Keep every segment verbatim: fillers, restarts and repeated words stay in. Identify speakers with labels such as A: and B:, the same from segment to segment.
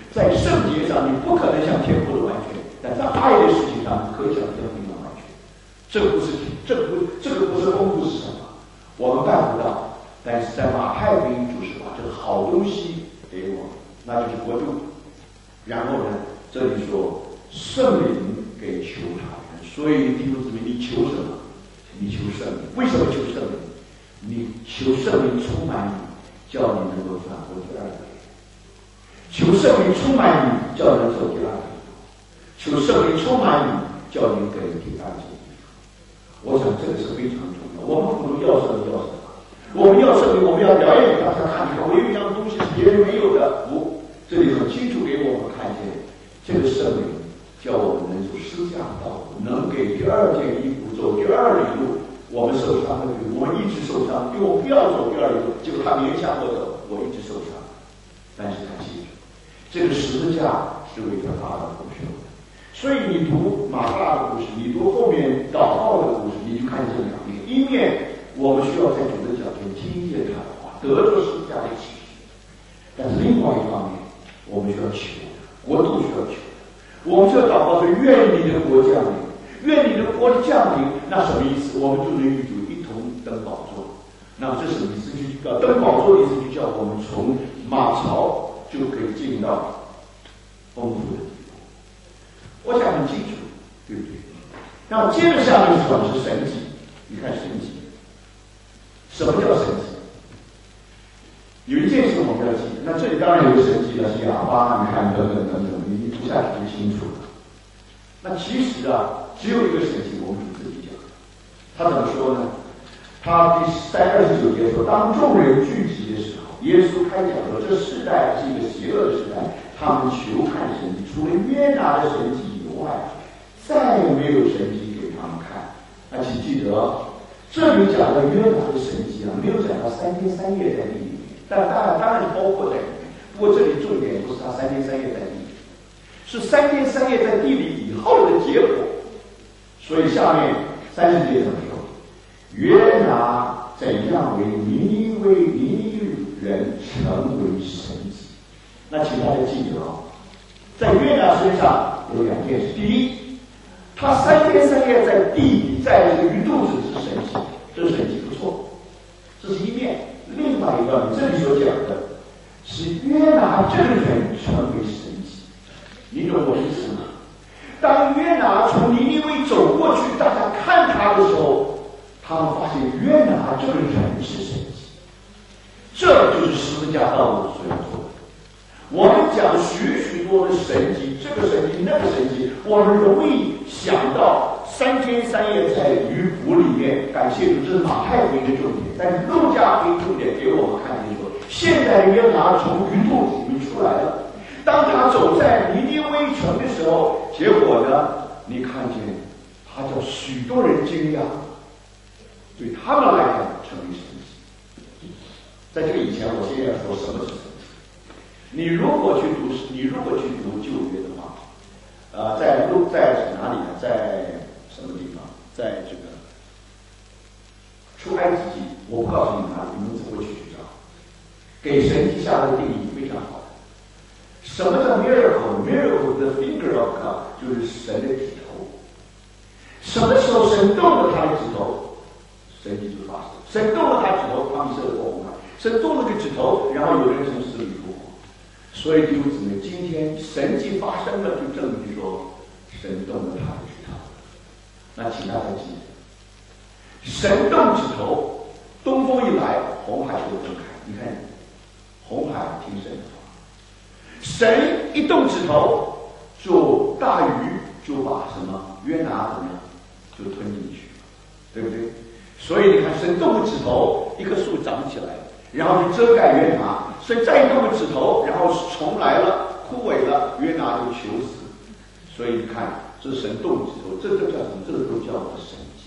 A: 在圣洁上你不可能像天父的完全，但在爱的事情上你可以像天父一样完全。这个不是，这个不，这个不是丰富是什么？我们办不到，但是在马太福音就是把这个好东西给我们，那就是国度。然后呢，这里说圣灵给求他人，所以弟兄姊妹，你求什么？你求圣灵。为什么求圣灵？你求圣灵充满你，叫你能够转过第二个。求圣灵充满你，叫人走第二个；求圣灵充满你，叫你给第二个。我想这个是非常重要。我们普通要圣灵要什么？我们要圣灵，我们要表演给大家看，我有一样东西是别人没有的。不，这里很清楚给我们看见，这个圣灵叫我们能走施教的道路，能给第二件衣服走第二里路。我们受伤的路，我们一直受伤，因为我不要走第二里路，结果他勉强我走，我一直受伤。但是他记住，这个十字架是为他发的不朽的。所以你读马大的故事，你读后面祷告的故事，你就看见这两面。一面我们需要在主的脚前听见他的话，得着十字架的启示；但是另外一方面，我们需要求，国度需要求，我们需要祷告说：愿你的国降临，愿你的国的降临。那什么意思？我们就能与主一同登宝座。那么这什么意思？就叫登宝座的意思，就叫我们从马槽就可以进到丰富的。我想很清楚，对不对？那么接着下面说的是神迹。你看神迹，什么叫神迹？有一件事我们要记得，那这里当然有个神迹了，是哑巴，你看等等等等，你读下去就清楚了。那其实啊，只有一个神迹，我们自己讲。他怎么说呢？他第三二十九节说：当众人聚集的时候，耶稣开讲说：这世代是一个邪恶的时代，他们求看神迹，除了约拿的神迹以外，再也没有神迹给他们看。那请记得，这里讲到约拿的神迹啊，没有讲到三天三夜在地里面，但当然当然包括在里面。不过这里重点不是他三天三夜在地里，是三天三夜在地里以后的结果。所以下面三十节怎么说？约拿怎样为尼尼微尼尼人成为神迹？那请大家记得啊，在约拿身上有两件事。第一，他三天三夜在地里，在这个鱼肚子是神迹，这是神迹不错，这是一面。另外一个，你这里所讲的是约拿这个人成为神迹，你懂我意思吗？当约拿从尼尼微走过去，大家看他的时候，他们发现约拿这个人是神迹，这就是十字架道路所要做的。我们讲许许多的神迹，这个神迹那个神迹，我们容易想到三天三夜在鱼腹里面。感谢主，这是马太福音的重点，但是路加福音重点给我们看见说，现在约拿从鱼肚子里面出来了。当他走在尼尼微城的时候，结果呢，你看见他叫许多人惊讶，对他们来讲成为神迹。在这个以前，我先要说什么是神迹。你如果去读，你如果去读旧约的话，呃，在路在哪里呢？在什么地方？在这个出埃及记，我不告诉你哪里，你们自己去找。给神迹下的定义非常好。什么叫 miracle？ Miracle the finger of God， 就是神的指头。什么时候神动了他的指头，神迹就发生。神动了他指头，他们是过红海。神动了个指头，然后有人从死里复活。所以弟兄姊妹，今天神迹发生了，就证明说神动了他的指头。那请大家记得，神动指头，东风一来，红海就分开。你看，红海听神的话。神一动指头，就大鱼就把什么约拿怎么样就吞进去，对不对？所以你看，神动个指头，一棵树长起来，然后就遮盖约拿。神再动个指头，然后虫来了，枯萎了，约拿就求死。所以你看，这是神动指头，这就叫什么？这个都叫做神迹。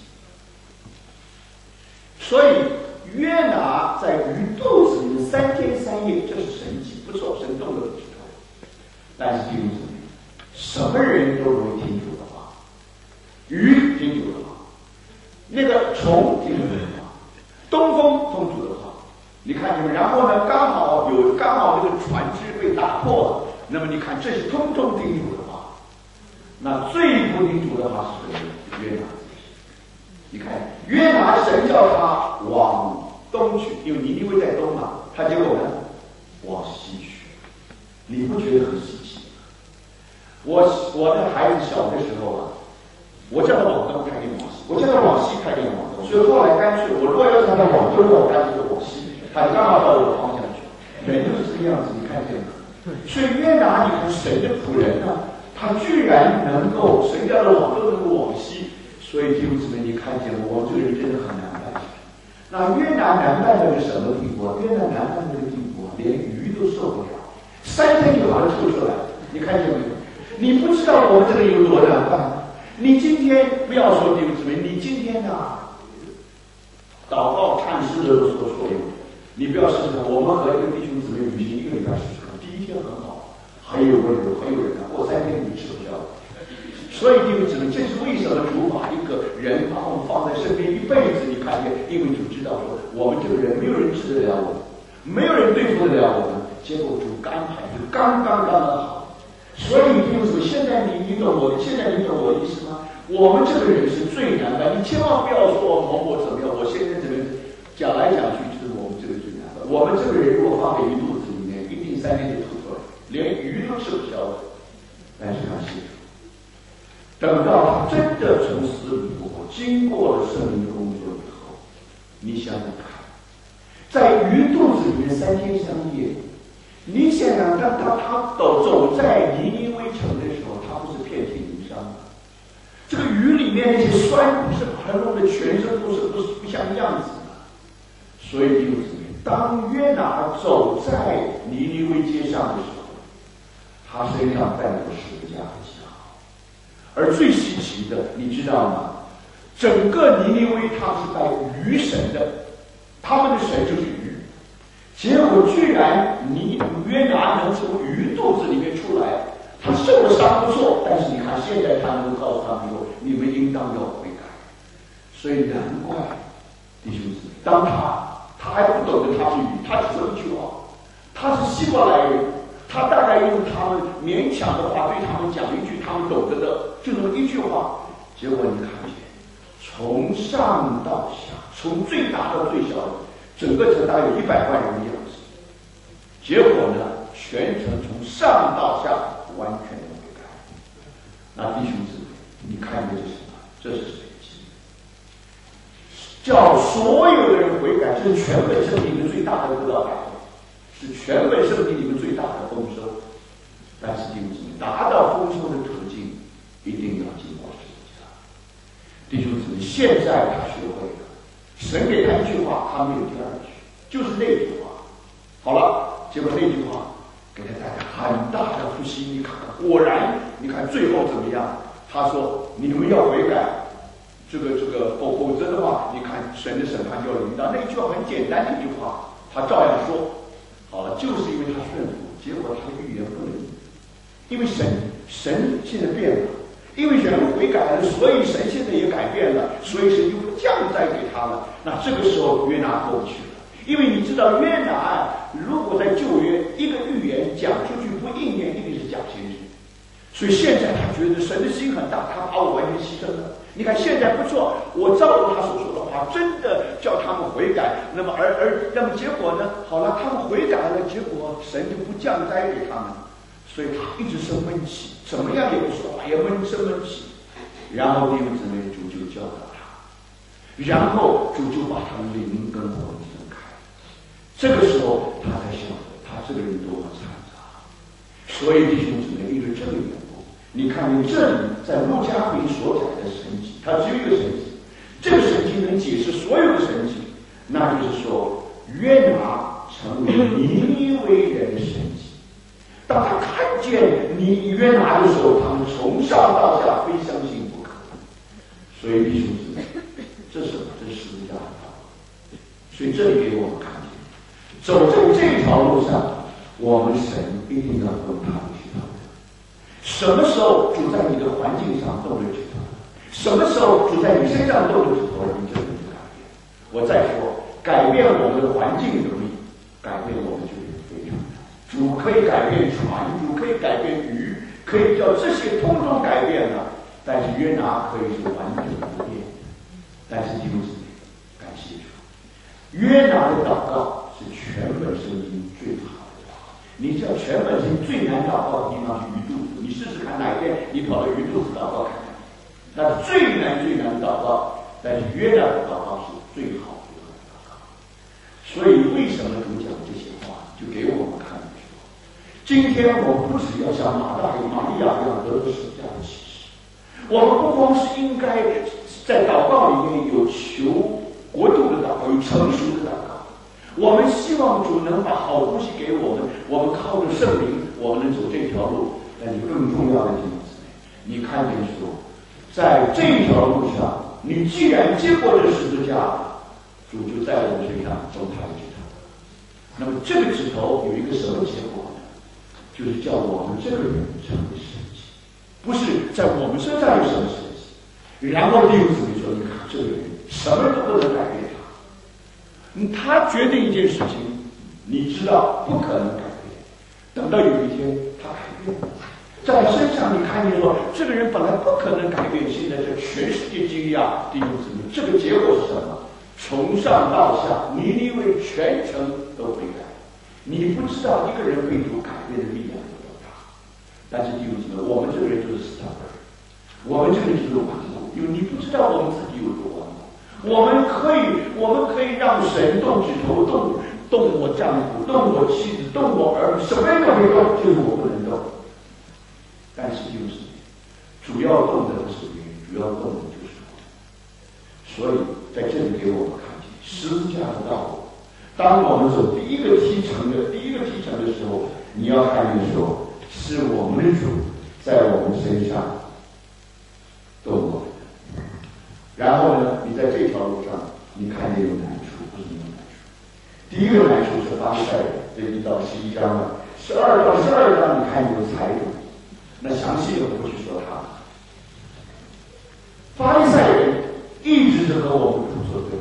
A: 所以约拿在鱼肚子里面三天三夜，这是神迹，不错，神动了指头。但是弟兄姊妹，什么人都容易听主的话，鱼听主的话，那个虫听主的话，东风听主的话。你看见没？然后呢，刚好有刚好这个船只被打破了， 那么你看这些通通叮嘱的话，那最不叮嘱的话是谁？约拿。你看约拿，神叫他往东去，因为尼尼微在东嘛，他结果呢往西去。你不觉得很稀奇？我我的孩子小的时候啊，我叫他往东，他给你往西；我叫他往西，他给你往东。所以后来干脆，我如果要让他往东，我干脆就往西，他刚好到我的方向去。人就是这个样子，你看见没？所以约拿，你看神的仆人呢，他居然能够神叫他往东，能够往西。所以弟兄姊妹，你看见我这个人真的很难办。那约拿难办到个什么地步？约拿难办到个地步，连鱼都受不了，三天就把它吐出来。你看见没有？你不知道我们这个有多难办。你今天不要说弟兄姊妹，你今天啊，祷告看诗的所说的，你不要试试看。我们和一个弟兄姊妹旅行一个礼拜试试看，第一天很好，还有温柔，还有人啊，过三天你吃不消。所以弟兄姊妹，这是为什么主把一个人把我们放在身边一辈子？你看见，因为主知道说，我们这个人没有人治得了我们，没有人对付得了我们，结果主安排就刚刚刚刚好。所以弟兄姊妹，现在你你懂我，现在你懂我的意思吗？我们这个人是最难办，你千万不要说某某怎么样，我现在怎么讲来讲去，就是我们这个最难办。我们这个人如果放在鱼肚子里面，一定三天就吐出来，连鱼都吃不消的。但是他记住。等到他真的从死里复活，经过了圣灵的工作以后，你想想看，在鱼肚子里面三天三夜，你想想看，他他走走在尼尼微城的时候，他不是遍体鳞伤吗？这个鱼里面那些酸不是把他弄得全身都是不是不像样子吗？所以弟兄姊妹，当约拿走在尼尼微街上的时候，他身上带着十字架的记号。而最稀奇的，你知道吗？整个尼尼微他是拜鱼神的，他们的神就是鱼。结果居然尼约拿能从鱼肚子里面出来，他受了伤不错，但是你看现在他能够告诉他们说，你们应当要悔改。所以难怪弟兄姊妹，当他他还不懂得他是鱼，他只说一句话，他是希伯来人。他大概用他们勉强的话对他们讲一句他们懂得的，就那么一句话。结果你看见，从上到下，从最大到最小的，整个城大概有一百万人的样子。结果呢，全城从上到下完全的悔改。那弟兄姊妹，你看见这是什么？这是神迹，叫所有的人悔改，这是全本圣经里面最大的得到感动。是全本圣经里面最大的丰收，但是弟兄姊妹，达到丰收的途径一定要经过十字架。弟兄姊妹，现在他学会了，神给他一句话，他没有第二句，就是那句话。好了，结果那句话给他带来很大的复兴。你看看，果然，你看最后怎么样？他说：“你们要悔改，这个这个否否则的话，你看神的审判就要临到。”那句话很简单的一句话，他照样说。好了，就是因为他顺服，结果他的预言不能，因为神神现在变了，因为人悔改了，所以神现在也改变了，所以神就降灾给他了。那这个时候约拿过不去了，因为你知道约拿如果在旧约一个预言讲出去不应验，一定是假先知，所以现在他觉得神的心很大，他把我完全牺牲了。你看现在不错，我照着他所说的话，真的叫他们悔改。那么而而那么结果呢？好了，他们悔改了，结果神就不降灾给他们，所以他一直生闷气，怎么样也不说话，也闷生闷气。然后弟兄姊妹，主就教导他，然后主就把他灵跟魂分开。这个时候他才晓得他这个人多么残杂。所以弟兄姊妹，因为这个缘故，你看见这里在路加福音所讲的神迹，它只有一个神迹，这个神迹能解释所有的神迹，那就是说约拿成为尼尼微人的神迹。当他看见你约拿的时候，他们从上到下非相信不可。所以弟兄姊妹，这是什么？这是十字架的道理。所以这里给我们看见，走在这条路上，我们神一定要跟他们去讨论。什么时候主在你的环境上动了指头？什么时候主在你身上动了指头，你就能改变。我再说，改变我们的环境容易，改变我们就非常难。主可以改变船，主可以改可以叫这些通通改变了，但是约拿可以是完全不变。但是弟兄姊妹，感谢主，约拿的祷告是全本圣经最好的祷告。你知道全本圣经最难祷告的地方是鱼肚子，你试试看哪一天你跑到鱼肚子祷告看看，那是最难最难的祷告。但是约拿的祷告是最好最好的祷告。所以为什么主讲这些话，就给我们看的说，今天我们不只要像马大与玛利亚一样得到十字架的启示，我们不光是应该在祷告里面有求国度的祷告，有成熟的祷告。我们希望主能把好东西给我们，我们靠着圣灵，我们能走这条路。但是更重要的弟兄姊妹，你看见说，在这条路上，你既然接过这十字架，主就在我们身上种下了指头。那么这个指头有一个什么结果呢？就是叫我们这个人成为神迹，不是在我们身上有什么神迹。然后弟兄姊妹说，你看这个人什么都不能改变他，他决定一件事情，你知道不可能改变，等到有一天他改变了，在他身上你看见说，这个人本来不可能改变，现在这全世界惊讶，弟兄姊妹，这个结果是什么？从上到下，尼尼微全城都悔改。你不知道一个人被主改变的力量有多大，但是弟兄姊妹，我们这个人就是死党人，我们这个人就是顽固，因为你不知道我们自己有多顽固。我们可以，我们可以让神动指头，动动我丈夫，动我妻子，动我儿子，什么人都可以动，就是我不能动。但是弟兄姊妹，主要动的不是别人，主要动的就是我。所以在这里给我们看见十字架的道路。当我们走第一个梯程的第一个梯程的时候，你要看见说，是我们的主在我们身上动我们的。然后呢，你在这条路上，你看见有难处，不是没有难处。第一个难处是法利赛人，这一到十一章了，十二到十二章你看见有财主，那详细的我不去说他。法利赛人一直是和我们主作对，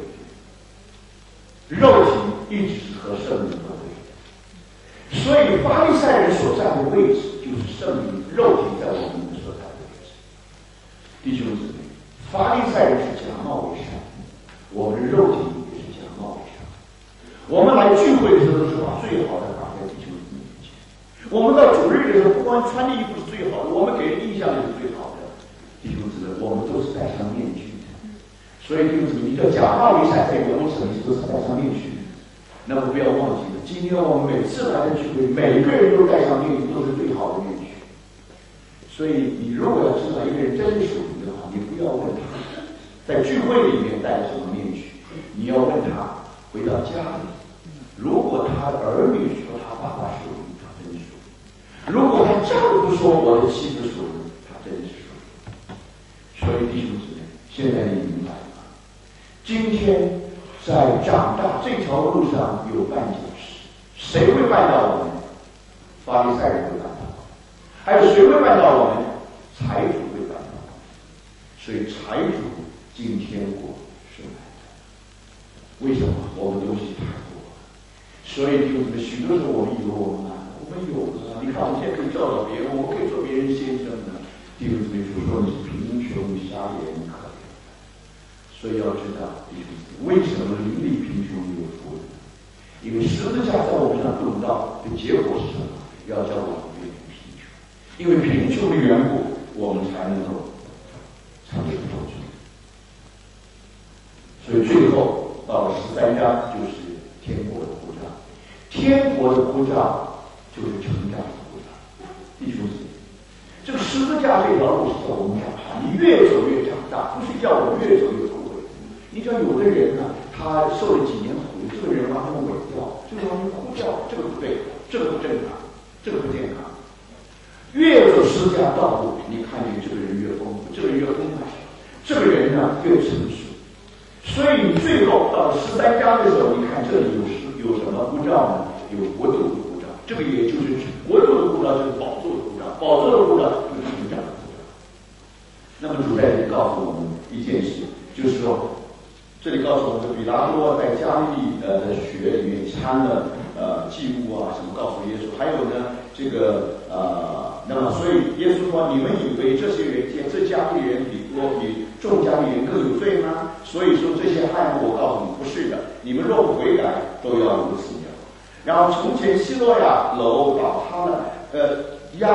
A: 肉体一直是和圣灵作对，所以法利赛人所站的位置就是圣灵肉体在我们所在的位置。弟兄姊妹，法利赛人是假冒伪善，我们的肉体也是假冒伪善。我们来聚会的时候都是把最好的摆在弟兄姊妹面前，我们到主日的时候不光穿的衣服是最好的，我们给人印象也是最好的。弟兄姊妹，我们都是戴上面具的，所以弟兄姊妹，一个假冒伪善在某种程度都是戴上面具的。那么不要忘记了，今天我们每次来的聚会，每个人都戴上面具，都是最好的面具。所以你如果要知道一个人真是属灵的话，你不要问他在聚会里面戴什么面具，你要问他回到家里，如果他的儿女说他爸爸属灵，他真属灵；如果他丈夫说我的妻子属灵，他真是属灵。所以弟兄姊妹，现在你明白吗？今天在长大这条路上有绊脚石，谁会绊到我们？法利赛人会绊到我们，还有谁会绊到我们？财主会绊到我们。所以财主进天国是难的。为什么？我们东西太多了。所以弟兄姊妹，许多时候我们以为我们难，我们有的。你看我们现在可以教导别人，我们可以做别人先生的。弟兄姊妹，主说你是贫穷、瞎眼、可怜。所以要知道，弟兄姊妹，为什么邻里贫穷有福呢？因为十字架在我们上动到的结果是什么？要叫我们变成贫穷，因为贫穷的缘故，我们才能够长久受罪。所以最后到了十三章，就是天国的护照。天国的护照就是成长的护照。弟兄姊妹，这个十字架这条路是叫我们长大，你越走越长大，不是叫我们越走越苦。你知道有的人呢，他受了几年苦，这个人完全萎掉，这个完全枯掉，这个不对，这个不正常，这个不健康。越走十字架道路，你看见这个人越丰富，这个人越丰满，这个人呢越成熟。所以你最后到十三章的时候，你看这里有有什么护照呢？有国度的护照，这个也就是国度的护照，就是宝座的护照，宝座的护照就是成长的护照。那么主在这里告诉我们一件事，就是说。这里告诉我们，比拉多在加利利呃的血里面掺了呃祭物啊什么，告诉耶稣。还有呢，这个呃，那么所以以耶稣说：“你们以为这些人见这加利人比多比众加利人更有罪吗？所以说这些害我告诉你不是的，你们若不悔改，都要如此样。”然后从前希罗亚楼倒塌了，呃，